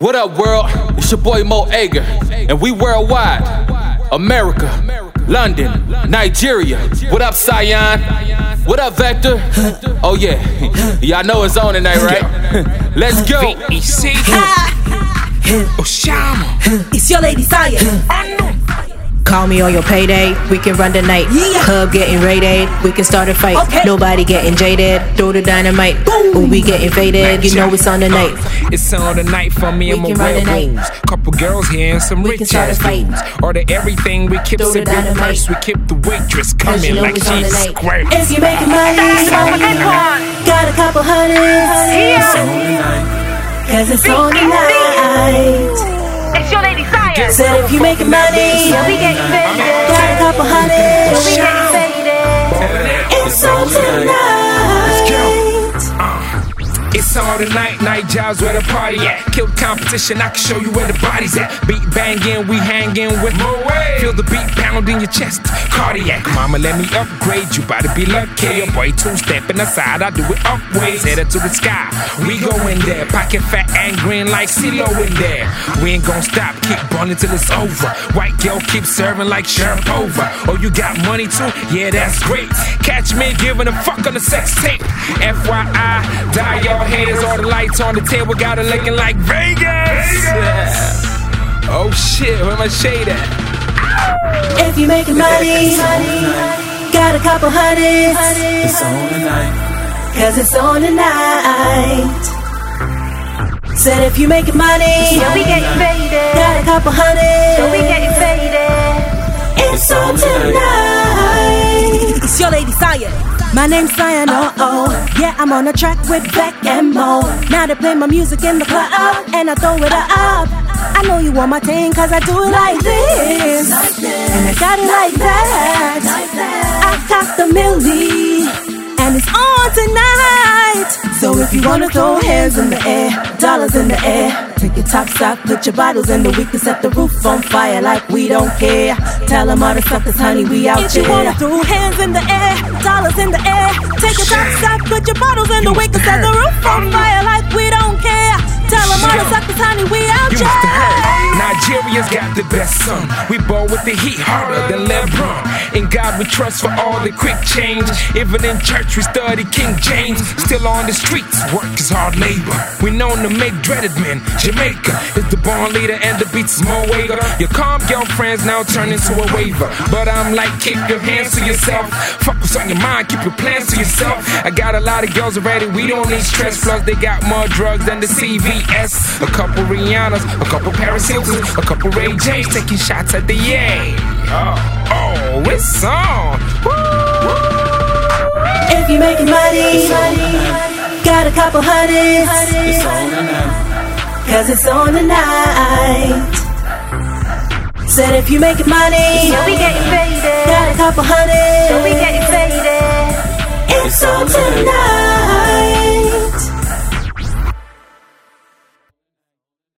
What up, world? It's your boy Mo Ager, and we worldwide. America, London, Nigeria. What up, Sion? What up, Vector? Oh yeah, y'all know it's on tonight, right? Let's go. Oshama. It's your lady Sion. Call me on your payday, we can run the night. Club getting raided, we can start a fight. Nobody getting jaded, throw the dynamite. Ooh, we getting faded, you know it's on the night. It's on the night for me and my werewolves. Couple girls here and some rich ass dudes. Order everything, we keep the big purse. We keep the waitress coming like she's square. If you making money, got a couple hundreds. It's on the night, cause it's on the night. It's your lady Sion. Said if you making money, we getting faded. got a couple hundreds. We getting faded. It's on tonight. It's all the night jobs where the party at. Kill competition, I can show you where the body's at. Beat banging, we hanging with more way. Feel the beat pounding your chest, cardiac. Mama, let me upgrade, you bout to be lucky. Your boy two-stepping aside, I do it upways. Headed to the sky, we go in there. Pocket fat and green like CeeLo in there. We ain't gon' stop, keep balling till it's over. White girl keep serving like Sharapova. Oh, you got money too? Yeah, that's great. Catch me giving a fuck on the sex tape. FYI, die your haters, all the lights on the table got it looking like Vegas. Oh shit, where my shade at? If you making money, got a couple hundreds. It's on the night, cause it's on the night. Said if you making money, we getting faded. got a couple hundreds. We getting faded. It's on tonight. It's your lady Sion. My name's Sion, yeah, I'm on a track with Beck and Mo. Now they play my music in the club, and I throw it up. I know you want my thing, cause I do it like this, and I got it like that. I got the milli, and it's on tonight. So if you wanna throw hands in the air, dollars in the air, take your tops off, put your bottles in the we can set the roof on fire like we don't care. Tell them all the suckers, honey, we out there. If you wanna throw hands in the air, dollars in the air, take your tops off, put your bottles in the we can set the roof on fire like we don't care. Tell them all the suckers, honey, we out there. Nigeria's got the best son. We ball with the heat harder than LeBron. In God we trust for all the quick change. Even in church we study King James. Still on the streets, work is hard labor. We known to make dreaded men. Jamaica is the born leader and the beats is more wager. Your calm girlfriends now turn into a waiver. But I'm like, keep your hands to yourself. Focus on your mind, keep your plans to yourself. I got a lot of girls already, we don't need stress. Plus they got more drugs than the CVS. A couple Rihannas, a couple Paris Hiltons, a couple Ray J's taking shots at the Yay. Oh, it's on. If you making money, got a couple hundreds. it's on the night, Cause it's on the night. Said if you making money, we getting faded. got a couple hundreds. We getting